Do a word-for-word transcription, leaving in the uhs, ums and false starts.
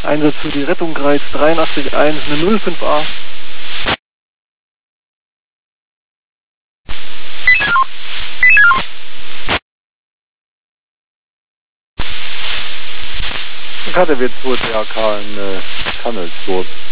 Einsatz für die Rettung Greiz dreiundachtzig eins, eine null fünf a. K D W zwei T H K in äh, Tunnelsburg.